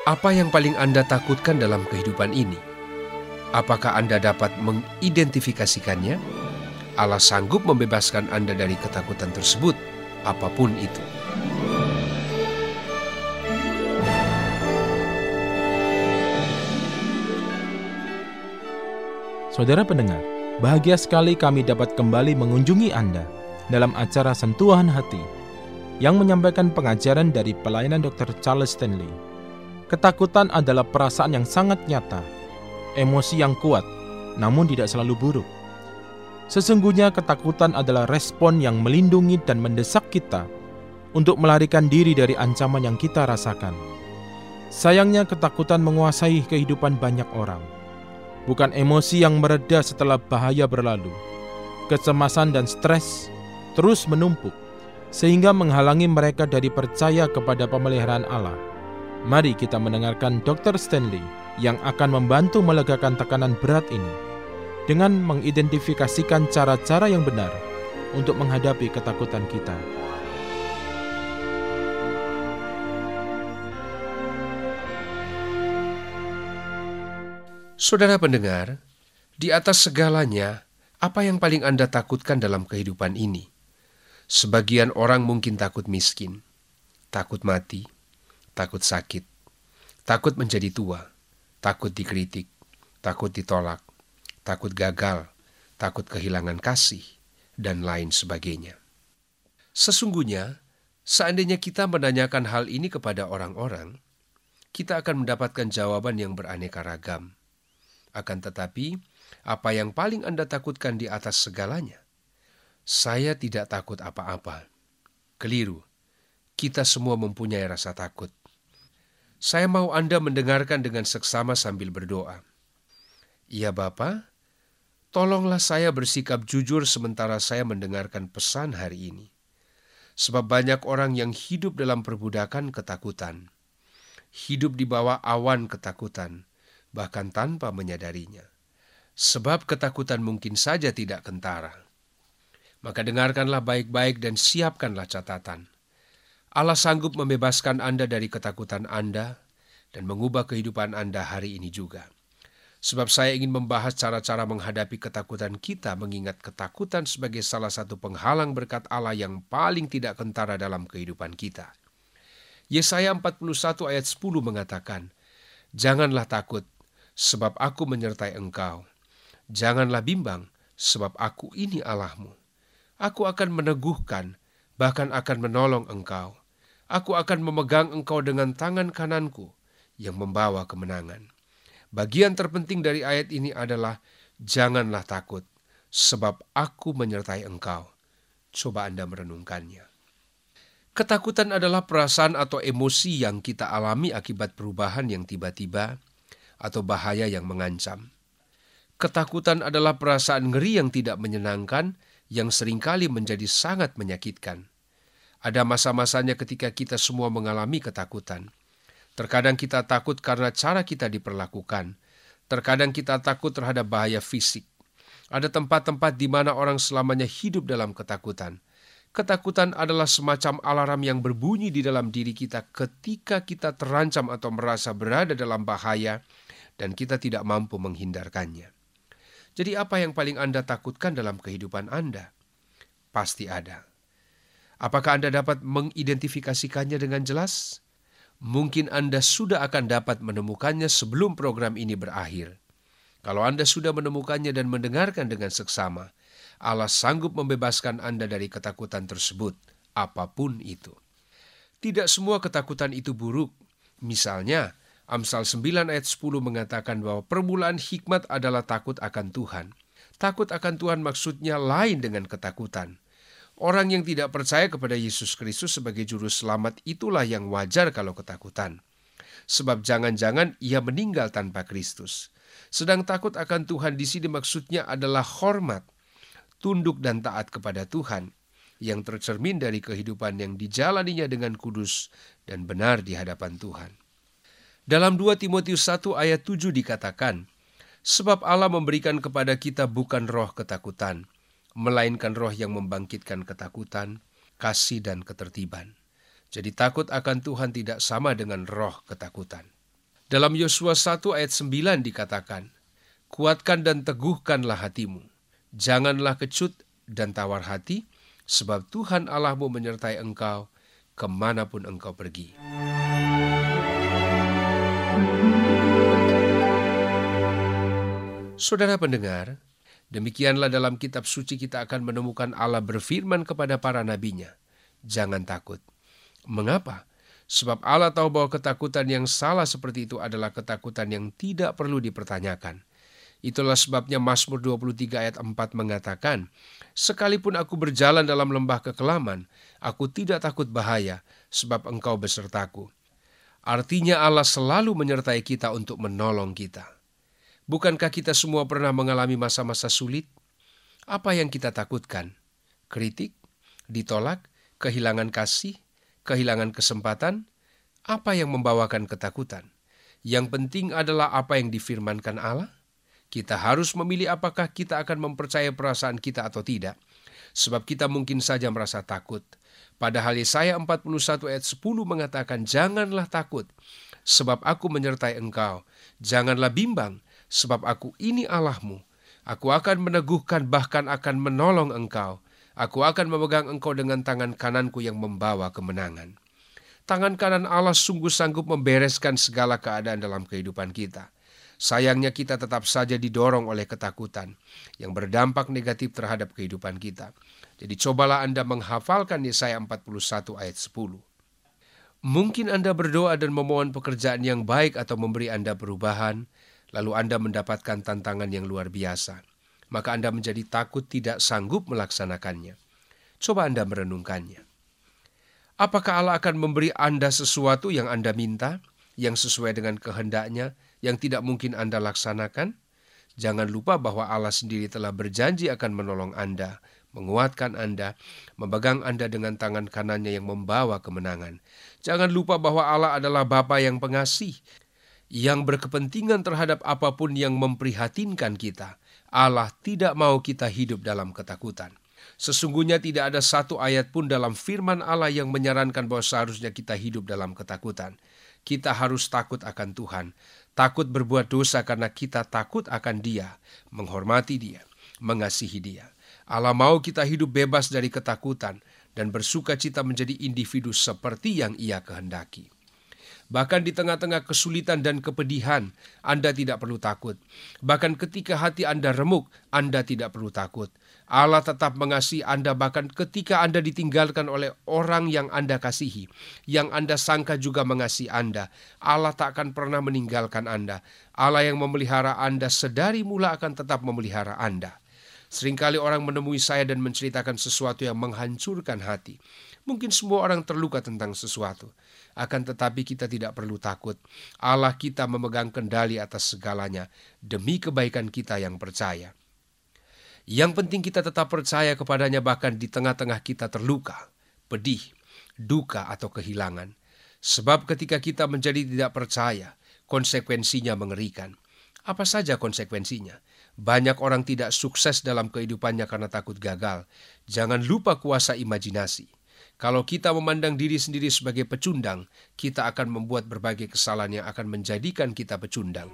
Apa yang paling Anda takutkan dalam kehidupan ini? Apakah Anda dapat mengidentifikasikannya? Allah sanggup membebaskan Anda dari ketakutan tersebut, apapun itu. Saudara pendengar, bahagia sekali kami dapat kembali mengunjungi Anda dalam acara Sentuhan Hati yang menyampaikan pengajaran dari pelayanan Dr. Charles Stanley. Ketakutan adalah perasaan yang sangat nyata, emosi yang kuat, namun tidak selalu buruk. Sesungguhnya ketakutan adalah respon yang melindungi dan mendesak kita untuk melarikan diri dari ancaman yang kita rasakan. Sayangnya ketakutan menguasai kehidupan banyak orang. Bukan emosi yang mereda setelah bahaya berlalu. Kecemasan dan stres terus menumpuk, sehingga menghalangi mereka dari percaya kepada pemeliharaan Allah. Mari kita mendengarkan Dr. Stanley yang akan membantu melegakan tekanan berat ini dengan mengidentifikasikan cara-cara yang benar untuk menghadapi ketakutan kita. Saudara pendengar, di atas segalanya, apa yang paling Anda takutkan dalam kehidupan ini? Sebagian orang mungkin takut miskin, takut mati, takut sakit, takut menjadi tua, takut dikritik, takut ditolak, takut gagal, takut kehilangan kasih, dan lain sebagainya. Sesungguhnya, seandainya kita menanyakan hal ini kepada orang-orang, kita akan mendapatkan jawaban yang beraneka ragam. Akan tetapi, apa yang paling Anda takutkan di atas segalanya? Saya tidak takut apa-apa. Keliru, kita semua mempunyai rasa takut. Saya mau Anda mendengarkan dengan seksama sambil berdoa. Ya Bapa, tolonglah saya bersikap jujur sementara saya mendengarkan pesan hari ini. Sebab banyak orang yang hidup dalam perbudakan ketakutan. Hidup di bawah awan ketakutan, bahkan tanpa menyadarinya. Sebab ketakutan mungkin saja tidak kentara. Maka dengarkanlah baik-baik dan siapkanlah catatan. Allah sanggup membebaskan Anda dari ketakutan Anda dan mengubah kehidupan Anda hari ini juga. Sebab saya ingin membahas cara-cara menghadapi ketakutan kita, mengingat ketakutan sebagai salah satu penghalang berkat Allah yang paling tidak kentara dalam kehidupan kita. Yesaya 41 ayat 10 mengatakan, "Janganlah takut, sebab aku menyertai engkau. Janganlah bimbang, sebab aku ini Allahmu. Aku akan meneguhkan, bahkan akan menolong engkau. Aku akan memegang engkau dengan tangan kananku yang membawa kemenangan." Bagian terpenting dari ayat ini adalah, janganlah takut, sebab aku menyertai engkau. Coba Anda merenungkannya. Ketakutan adalah perasaan atau emosi yang kita alami akibat perubahan yang tiba-tiba atau bahaya yang mengancam. Ketakutan adalah perasaan ngeri yang tidak menyenangkan, yang seringkali menjadi sangat menyakitkan. Ada masa-masanya ketika kita semua mengalami ketakutan. Terkadang kita takut karena cara kita diperlakukan. Terkadang kita takut terhadap bahaya fisik. Ada tempat-tempat di mana orang selamanya hidup dalam ketakutan. Ketakutan adalah semacam alarm yang berbunyi di dalam diri kita ketika kita terancam atau merasa berada dalam bahaya dan kita tidak mampu menghindarkannya. Jadi apa yang paling Anda takutkan dalam kehidupan Anda? Pasti ada. Apakah Anda dapat mengidentifikasikannya dengan jelas? Mungkin Anda sudah akan dapat menemukannya sebelum program ini berakhir. Kalau Anda sudah menemukannya dan mendengarkan dengan seksama, Allah sanggup membebaskan Anda dari ketakutan tersebut, apapun itu. Tidak semua ketakutan itu buruk. Misalnya, Amsal 9 ayat 10 mengatakan bahwa permulaan hikmat adalah takut akan Tuhan. Takut akan Tuhan maksudnya lain dengan ketakutan. Orang yang tidak percaya kepada Yesus Kristus sebagai juru selamat itulah yang wajar kalau ketakutan. Sebab jangan-jangan ia meninggal tanpa Kristus. Sedang takut akan Tuhan di sini maksudnya adalah hormat, tunduk dan taat kepada Tuhan, yang tercermin dari kehidupan yang dijalaninya dengan kudus dan benar di hadapan Tuhan. Dalam 2 Timotius 1 ayat 7 dikatakan, "Sebab Allah memberikan kepada kita bukan roh ketakutan, melainkan roh yang membangkitkan ketakutan, kasih dan ketertiban." Jadi takut akan Tuhan tidak sama dengan roh ketakutan. Dalam Yosua 1 ayat 9 dikatakan, "Kuatkan dan teguhkanlah hatimu, janganlah kecut dan tawar hati, sebab Tuhan Allahmu menyertai engkau kemanapun engkau pergi." Saudara pendengar, demikianlah dalam kitab suci kita akan menemukan Allah berfirman kepada para nabinya, "Jangan takut." Mengapa? Sebab Allah tahu bahwa ketakutan yang salah seperti itu adalah ketakutan yang tidak perlu dipertanyakan. Itulah sebabnya Mazmur 23 ayat 4 mengatakan, "Sekalipun aku berjalan dalam lembah kekelaman, aku tidak takut bahaya, sebab engkau besertaku." Artinya Allah selalu menyertai kita untuk menolong kita. Bukankah kita semua pernah mengalami masa-masa sulit? Apa yang kita takutkan? Kritik? Ditolak? Kehilangan kasih? Kehilangan kesempatan? Apa yang membawakan ketakutan? Yang penting adalah apa yang difirmankan Allah. Kita harus memilih apakah kita akan mempercayai perasaan kita atau tidak. Sebab kita mungkin saja merasa takut. Padahal Yesaya 41 ayat 10 mengatakan, "Janganlah takut, sebab aku menyertai engkau. Janganlah bimbang, sebab aku ini Allahmu. Aku akan meneguhkan, bahkan akan menolong engkau. Aku akan memegang engkau dengan tangan kananku yang membawa kemenangan." Tangan kanan Allah sungguh sanggup membereskan segala keadaan dalam kehidupan kita. Sayangnya kita tetap saja didorong oleh ketakutan yang berdampak negatif terhadap kehidupan kita. Jadi cobalah Anda menghafalkan Yesaya 41 ayat 10. Mungkin Anda berdoa dan memohon pekerjaan yang baik atau memberi Anda perubahan, lalu Anda mendapatkan tantangan yang luar biasa. Maka Anda menjadi takut tidak sanggup melaksanakannya. Coba Anda merenungkannya. Apakah Allah akan memberi Anda sesuatu yang Anda minta, yang sesuai dengan kehendaknya, yang tidak mungkin Anda laksanakan? Jangan lupa bahwa Allah sendiri telah berjanji akan menolong Anda, menguatkan Anda, memegang Anda dengan tangan kanannya yang membawa kemenangan. Jangan lupa bahwa Allah adalah Bapa yang pengasih, yang berkepentingan terhadap apapun yang memprihatinkan kita. Allah tidak mau kita hidup dalam ketakutan. Sesungguhnya tidak ada satu ayat pun dalam firman Allah yang menyarankan bahwa seharusnya kita hidup dalam ketakutan. Kita harus takut akan Tuhan, takut berbuat dosa karena kita takut akan Dia, menghormati Dia, mengasihi Dia. Allah mau kita hidup bebas dari ketakutan dan bersuka cita menjadi individu seperti yang Ia kehendaki. Bahkan di tengah-tengah kesulitan dan kepedihan, Anda tidak perlu takut. Bahkan ketika hati Anda remuk, Anda tidak perlu takut. Allah tetap mengasihi Anda bahkan ketika Anda ditinggalkan oleh orang yang Anda kasihi, yang Anda sangka juga mengasihi Anda. Allah tak akan pernah meninggalkan Anda. Allah yang memelihara Anda sedari mula akan tetap memelihara Anda. Seringkali orang menemui saya dan menceritakan sesuatu yang menghancurkan hati. Mungkin semua orang terluka tentang sesuatu. Akan tetapi kita tidak perlu takut. Allah kita memegang kendali atas segalanya demi kebaikan kita yang percaya. Yang penting kita tetap percaya kepadanya bahkan di tengah-tengah kita terluka, pedih, duka atau kehilangan. Sebab ketika kita menjadi tidak percaya, konsekuensinya mengerikan. Apa saja konsekuensinya? Banyak orang tidak sukses dalam kehidupannya karena takut gagal. Jangan lupa kuasa imajinasi. Kalau kita memandang diri sendiri sebagai pecundang, kita akan membuat berbagai kesalahan yang akan menjadikan kita pecundang.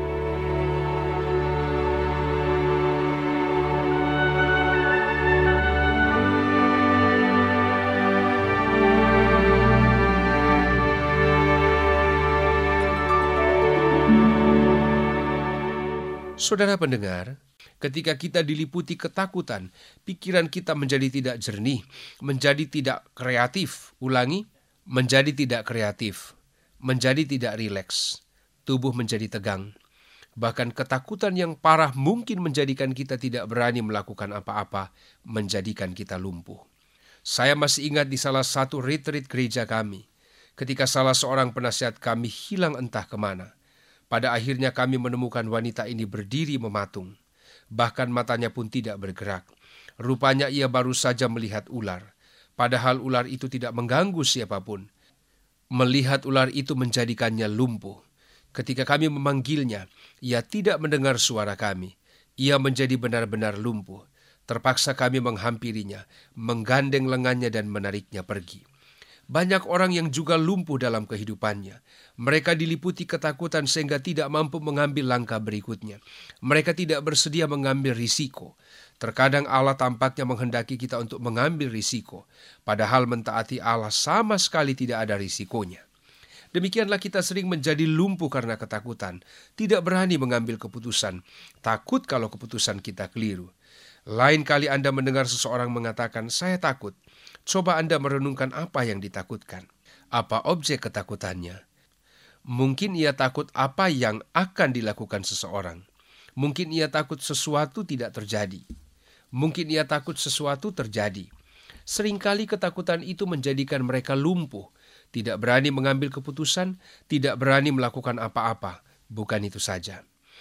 Saudara pendengar, ketika kita diliputi ketakutan, pikiran kita menjadi tidak jernih, menjadi tidak kreatif. Ulangi, menjadi tidak kreatif, menjadi tidak rileks, tubuh menjadi tegang. Bahkan ketakutan yang parah mungkin menjadikan kita tidak berani melakukan apa-apa, menjadikan kita lumpuh. Saya masih ingat di salah satu retreat gereja kami, ketika salah seorang penasihat kami hilang entah kemana. Pada akhirnya kami menemukan wanita ini berdiri mematung. Bahkan matanya pun tidak bergerak. Rupanya ia baru saja melihat ular. Padahal ular itu tidak mengganggu siapapun. Melihat ular itu menjadikannya lumpuh. Ketika kami memanggilnya, ia tidak mendengar suara kami. Ia menjadi benar-benar lumpuh. Terpaksa kami menghampirinya, menggandeng lengannya dan menariknya pergi. Banyak orang yang juga lumpuh dalam kehidupannya. Mereka diliputi ketakutan sehingga tidak mampu mengambil langkah berikutnya. Mereka tidak bersedia mengambil risiko. Terkadang Allah tampaknya menghendaki kita untuk mengambil risiko, padahal mentaati Allah sama sekali tidak ada risikonya. Demikianlah kita sering menjadi lumpuh karena ketakutan, tidak berani mengambil keputusan, takut kalau keputusan kita keliru. Lain kali Anda mendengar seseorang mengatakan, "Saya takut." Coba Anda merenungkan apa yang ditakutkan. Apa objek ketakutannya? Mungkin ia takut apa yang akan dilakukan seseorang. Mungkin ia takut sesuatu tidak terjadi. Mungkin ia takut sesuatu terjadi. Seringkali ketakutan itu menjadikan mereka lumpuh, tidak berani mengambil keputusan, tidak berani melakukan apa-apa. Bukan itu saja.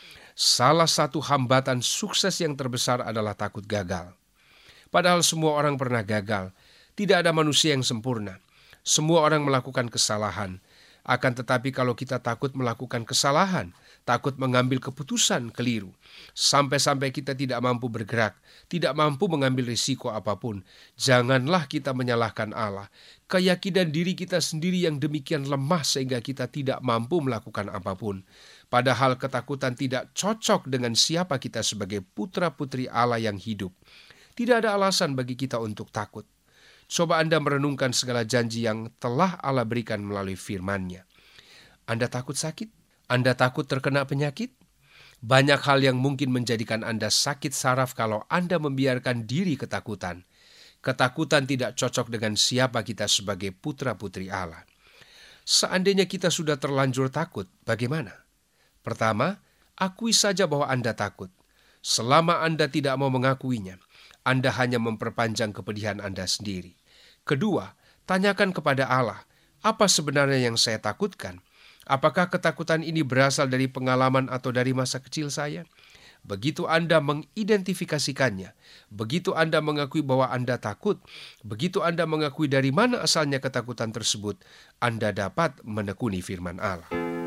Salah satu hambatan sukses yang terbesar adalah takut gagal. Padahal semua orang pernah gagal. Tidak ada manusia yang sempurna. Semua orang melakukan kesalahan. Akan tetapi kalau kita takut melakukan kesalahan, takut mengambil keputusan keliru, sampai-sampai kita tidak mampu bergerak, tidak mampu mengambil risiko apapun, janganlah kita menyalahkan Allah. Keyakinan diri kita sendiri yang demikian lemah sehingga kita tidak mampu melakukan apapun. Padahal ketakutan tidak cocok dengan siapa kita sebagai putra-putri Allah yang hidup. Tidak ada alasan bagi kita untuk takut. Coba Anda merenungkan segala janji yang telah Allah berikan melalui firman-Nya. Anda takut sakit? Anda takut terkena penyakit? Banyak hal yang mungkin menjadikan Anda sakit saraf kalau Anda membiarkan diri ketakutan. Ketakutan tidak cocok dengan siapa kita sebagai putra-putri Allah. Seandainya kita sudah terlanjur takut, bagaimana? Pertama, akui saja bahwa Anda takut. Selama Anda tidak mau mengakuinya, Anda hanya memperpanjang kepedihan Anda sendiri. Kedua, tanyakan kepada Allah, apa sebenarnya yang saya takutkan? Apakah ketakutan ini berasal dari pengalaman atau dari masa kecil saya? Begitu Anda mengidentifikasikannya, begitu Anda mengakui bahwa Anda takut, begitu Anda mengakui dari mana asalnya ketakutan tersebut, Anda dapat menekuni firman Allah.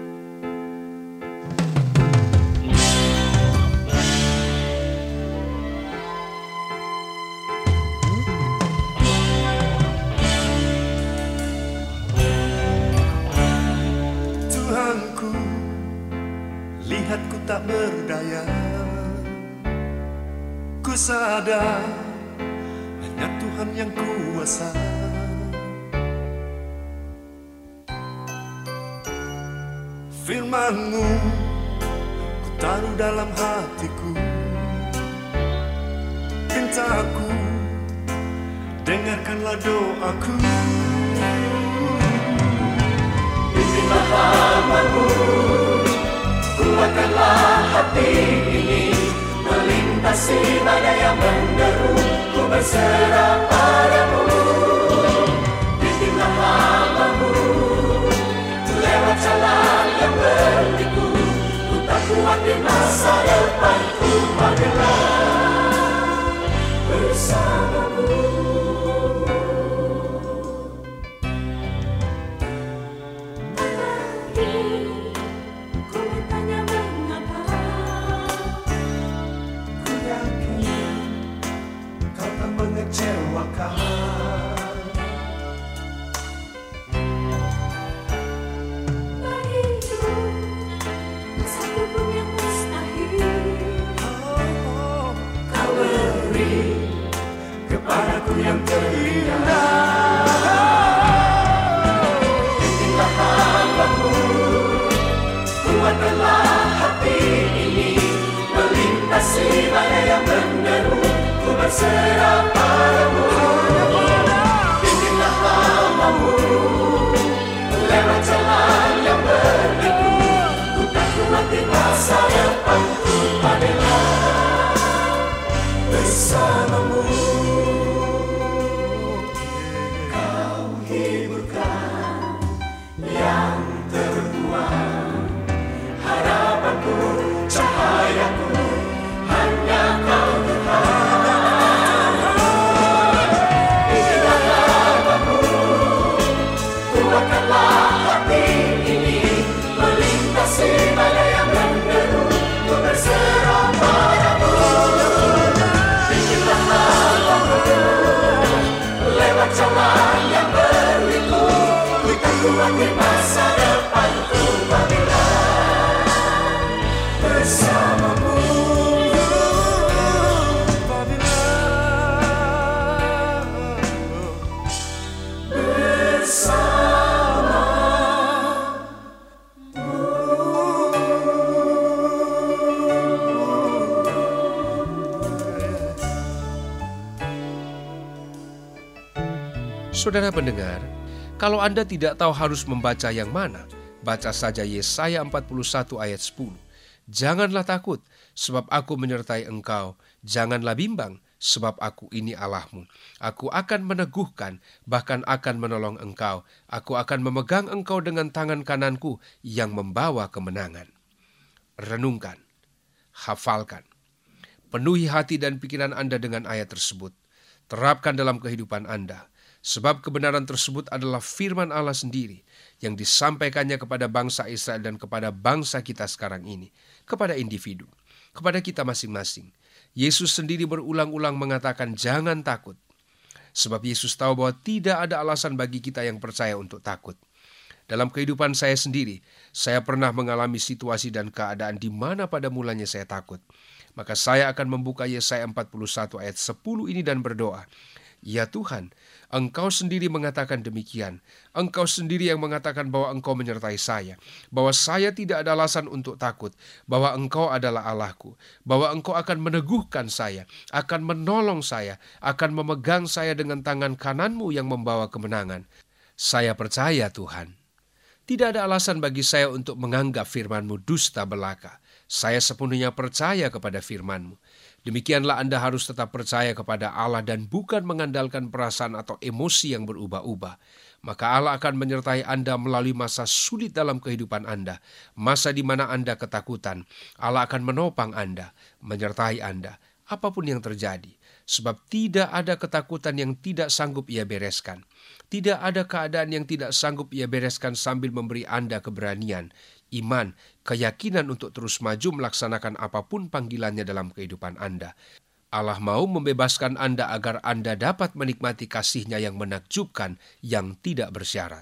Lihat ku tak berdaya, ku sadar hanya Tuhan yang kuasa. Firman-Mu ku taruh dalam hatiku, pintaku dengarkanlah doaku. Bimbinglah hamba-Mu, kuatkanlah hati ini, melintasi badai yang menderu, ku berserah padamu. Bimbinglah hamba-Mu, lewat jalan yang berliku, ku tak kuat di masa depan, ku magelah bersamamu. Kepadaku yang terindah, bimbinglah hamba-Mu, kuatkanlah hati ini, melintasi badai yang menderu, ku berserah padamu. Bimbinglah hamba-Mu, lewat jalan yang berliku, ku tak kuat di masa depan, ku magelah bersamamu. Cahayaku, hanya Kau Tuhan. Saudara pendengar, kalau Anda tidak tahu harus membaca yang mana, baca saja Yesaya 41 ayat 10. Janganlah takut, sebab aku menyertai engkau. Janganlah bimbang, sebab aku ini Allahmu. Aku akan meneguhkan, bahkan akan menolong engkau. Aku akan memegang engkau dengan tangan kananku yang membawa kemenangan. Renungkan, hafalkan. Penuhi hati dan pikiran Anda dengan ayat tersebut. Terapkan dalam kehidupan Anda. Sebab kebenaran tersebut adalah firman Allah sendiri yang disampaikannya kepada bangsa Israel dan kepada bangsa kita sekarang ini, kepada individu, kepada kita masing-masing. Yesus sendiri berulang-ulang mengatakan jangan takut. Sebab Yesus tahu bahwa tidak ada alasan bagi kita yang percaya untuk takut. Dalam kehidupan saya sendiri, saya pernah mengalami situasi dan keadaan di mana pada mulanya saya takut. Maka saya akan membuka Yesaya 41 ayat 10 ini dan berdoa. Ya Tuhan, Engkau sendiri mengatakan demikian. Engkau sendiri yang mengatakan bahwa Engkau menyertai saya, bahwa saya tidak ada alasan untuk takut, bahwa Engkau adalah Allahku, bahwa Engkau akan meneguhkan saya, akan menolong saya, akan memegang saya dengan tangan kananmu yang membawa kemenangan. Saya percaya Tuhan. Tidak ada alasan bagi saya untuk menganggap firman-Mu dusta belaka. Saya sepenuhnya percaya kepada firman-Mu. Demikianlah Anda harus tetap percaya kepada Allah dan bukan mengandalkan perasaan atau emosi yang berubah-ubah. Maka Allah akan menyertai Anda melalui masa sulit dalam kehidupan Anda. Masa di mana Anda ketakutan. Allah akan menopang Anda, menyertai Anda, apapun yang terjadi. Sebab tidak ada ketakutan yang tidak sanggup Ia bereskan. Tidak ada keadaan yang tidak sanggup Ia bereskan sambil memberi Anda keberanian, iman, keyakinan untuk terus maju melaksanakan apapun panggilannya dalam kehidupan Anda. Allah mau membebaskan Anda agar Anda dapat menikmati kasih-Nya yang menakjubkan, yang tidak bersyarat.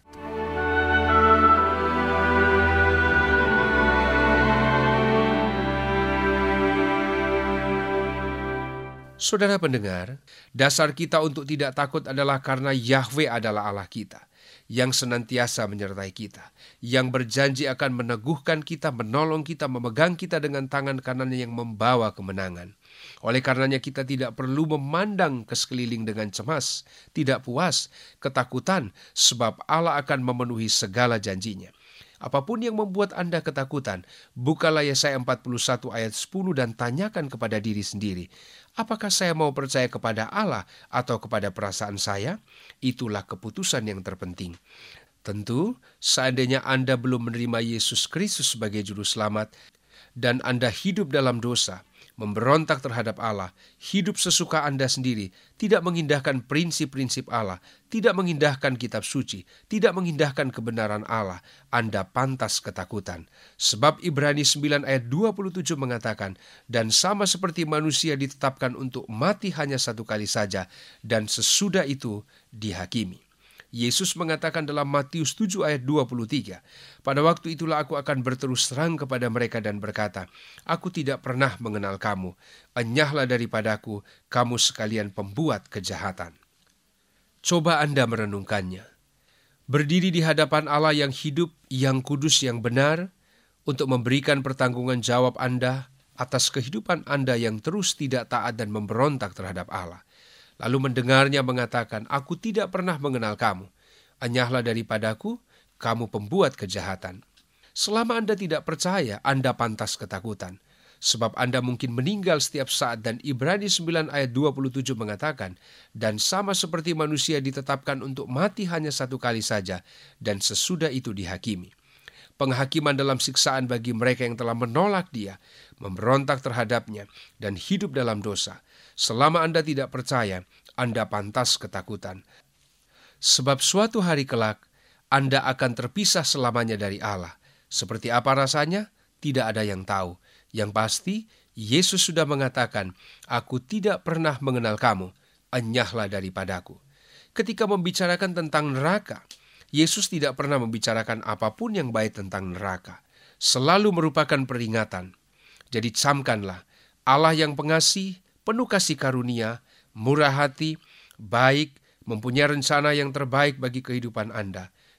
Saudara pendengar, dasar kita untuk tidak takut adalah karena Yahweh adalah Allah kita, yang senantiasa menyertai kita, yang berjanji akan meneguhkan kita, menolong kita, memegang kita dengan tangan kanannya yang membawa kemenangan. Oleh karenanya kita tidak perlu memandang ke sekeliling dengan cemas, tidak puas, ketakutan, sebab Allah akan memenuhi segala janjinya. Apapun yang membuat Anda ketakutan, bukalah Yesaya 41 ayat 10 dan tanyakan kepada diri sendiri, apakah saya mau percaya kepada Allah atau kepada perasaan saya? Itulah keputusan yang terpenting. Tentu, seandainya Anda belum menerima Yesus Kristus sebagai Juru Selamat, dan Anda hidup dalam dosa, memberontak terhadap Allah, hidup sesuka Anda sendiri, tidak mengindahkan prinsip-prinsip Allah, tidak mengindahkan kitab suci, tidak mengindahkan kebenaran Allah, Anda pantas ketakutan. Sebab Ibrani 9 ayat 27 mengatakan, dan sama seperti manusia ditetapkan untuk mati hanya satu kali saja, dan sesudah itu dihakimi. Yesus mengatakan dalam Matius 7 ayat 23, pada waktu itulah aku akan berterus terang kepada mereka dan berkata, aku tidak pernah mengenal kamu, enyahlah daripadaku, kamu sekalian pembuat kejahatan. Coba Anda merenungkannya. Berdiri di hadapan Allah yang hidup, yang kudus, yang benar, untuk memberikan pertanggungan jawab Anda atas kehidupan Anda yang terus tidak taat dan memberontak terhadap Allah. Lalu mendengarnya mengatakan, aku tidak pernah mengenal kamu. Enyahlah daripadaku, kamu pembuat kejahatan. Selama Anda tidak percaya, Anda pantas ketakutan. Sebab Anda mungkin meninggal setiap saat dan Ibrani 9 ayat 27 mengatakan, dan sama seperti manusia ditetapkan untuk mati hanya satu kali saja, dan sesudah itu dihakimi. Penghakiman dalam siksaan bagi mereka yang telah menolak Dia, memberontak terhadapnya, dan hidup dalam dosa. Selama Anda tidak percaya, Anda pantas ketakutan. Sebab suatu hari kelak, Anda akan terpisah selamanya dari Allah. Seperti apa rasanya? Tidak ada yang tahu. Yang pasti, Yesus sudah mengatakan, aku tidak pernah mengenal kamu, enyahlah daripadaku. Ketika membicarakan tentang neraka, Yesus tidak pernah membicarakan apapun yang baik tentang neraka. Selalu merupakan peringatan. Jadi camkanlah, Allah yang pengasih, penuh kasih karunia, murah hati, baik, mempunyai rencana yang terbaik bagi kehidupan Anda.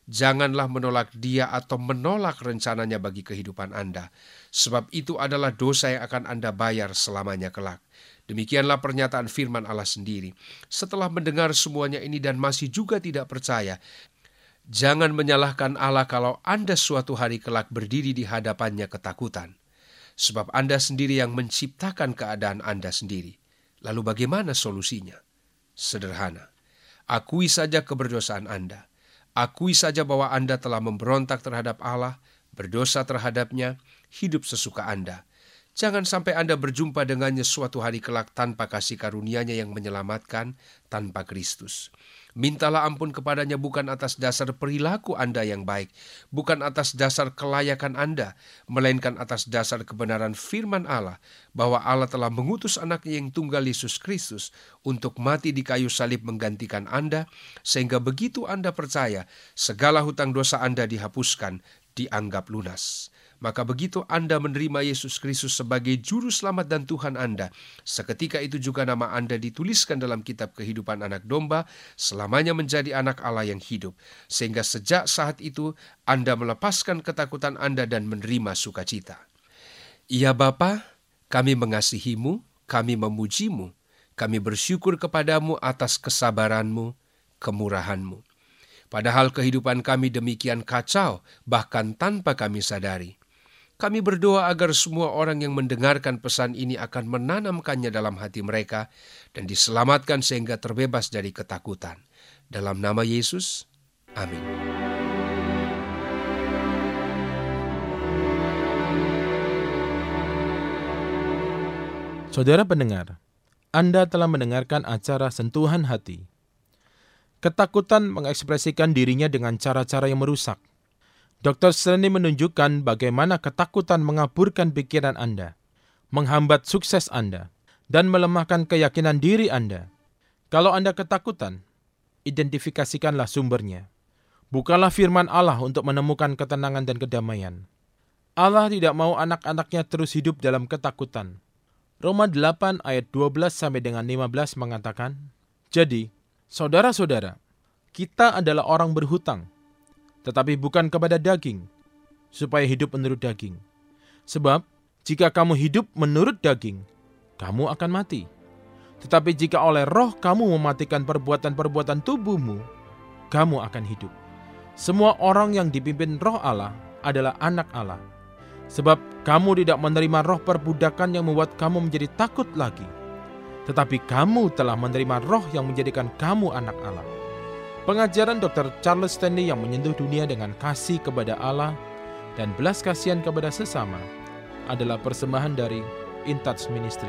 Janganlah menolak Dia atau menolak rencananya bagi kehidupan Anda, sebab itu adalah dosa yang akan Anda bayar selamanya kelak. Demikianlah pernyataan firman Allah sendiri. Setelah mendengar semuanya ini dan masih juga tidak percaya, jangan menyalahkan Allah kalau Anda suatu hari kelak berdiri di hadapannya ketakutan. Sebab Anda sendiri yang menciptakan keadaan Anda sendiri. Lalu bagaimana solusinya? Sederhana. Akui saja keberdosaan Anda. Akui saja bahwa Anda telah memberontak terhadap Allah, berdosa terhadapnya, hidup sesuka Anda. Jangan sampai Anda berjumpa dengannya suatu hari kelak tanpa kasih karunia-Nya yang menyelamatkan, tanpa Kristus. Mintalah ampun kepadanya bukan atas dasar perilaku Anda yang baik, bukan atas dasar kelayakan Anda, melainkan atas dasar kebenaran firman Allah, bahwa Allah telah mengutus anaknya yang tunggal Yesus Kristus untuk mati di kayu salib menggantikan Anda, sehingga begitu Anda percaya, segala hutang dosa Anda dihapuskan, dianggap lunas. Maka begitu Anda menerima Yesus Kristus sebagai Juru Selamat dan Tuhan Anda, seketika itu juga nama Anda dituliskan dalam kitab kehidupan anak domba, selamanya menjadi anak Allah yang hidup. Sehingga sejak saat itu Anda melepaskan ketakutan Anda dan menerima sukacita. Ya Bapa, kami mengasihi-Mu, kami memuji-Mu, kami bersyukur kepadamu atas kesabaran-Mu, kemurahan-Mu. Padahal kehidupan kami demikian kacau, bahkan tanpa kami sadari. Kami berdoa agar semua orang yang mendengarkan pesan ini akan menanamkannya dalam hati mereka dan diselamatkan sehingga terbebas dari ketakutan. Dalam nama Yesus, amin. Saudara pendengar, Anda telah mendengarkan acara Sentuhan Hati. Ketakutan mengekspresikan dirinya dengan cara-cara yang merusak. Dr. Stanley menunjukkan bagaimana ketakutan mengaburkan pikiran Anda, menghambat sukses Anda, dan melemahkan keyakinan diri Anda. Kalau Anda ketakutan, identifikasikanlah sumbernya. Bukalah firman Allah untuk menemukan ketenangan dan kedamaian. Allah tidak mau anak-anaknya terus hidup dalam ketakutan. Roma 8 ayat 12 sampai dengan 15 mengatakan, jadi, saudara-saudara, kita adalah orang berhutang, tetapi bukan kepada daging, supaya hidup menurut daging. Sebab, jika kamu hidup menurut daging, kamu akan mati. Tetapi jika oleh roh kamu mematikan perbuatan-perbuatan tubuhmu, kamu akan hidup. Semua orang yang dipimpin roh Allah adalah anak Allah. Sebab kamu tidak menerima roh perbudakan yang membuat kamu menjadi takut lagi. Tetapi kamu telah menerima roh yang menjadikan kamu anak Allah. Pengajaran Dr. Charles Stanley yang menyentuh dunia dengan kasih kepada Allah dan belas kasihan kepada sesama adalah persembahan dari In Touch Ministry.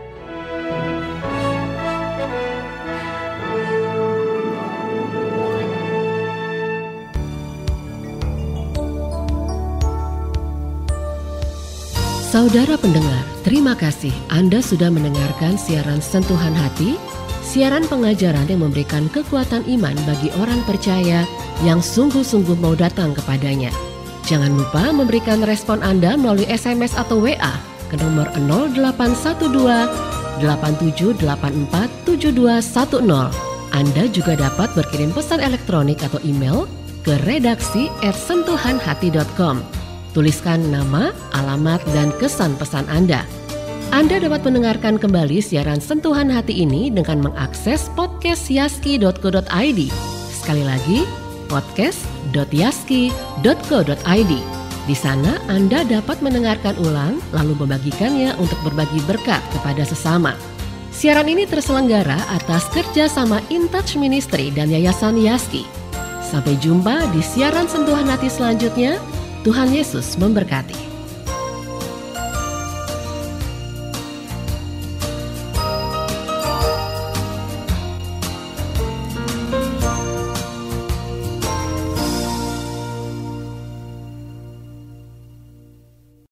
Saudara pendengar, terima kasih Anda sudah mendengarkan siaran Sentuhan Hati, siaran pengajaran yang memberikan kekuatan iman bagi orang percaya yang sungguh-sungguh mau datang kepadanya. Jangan lupa memberikan respon Anda melalui SMS atau WA ke nomor 0812 8784 7210. Anda juga dapat berkirim pesan elektronik atau email ke redaksi@sentuhanhati.com. Tuliskan nama, alamat, dan kesan pesan Anda. Anda dapat mendengarkan kembali siaran Sentuhan Hati ini dengan mengakses podcast yaski.co.id. Sekali lagi, podcast.yaski.co.id. Di sana Anda dapat mendengarkan ulang lalu membagikannya untuk berbagi berkat kepada sesama. Siaran ini terselenggara atas kerjasama In Touch Ministry dan Yayasan Yaski. Sampai jumpa di siaran Sentuhan Hati selanjutnya. Tuhan Yesus memberkati.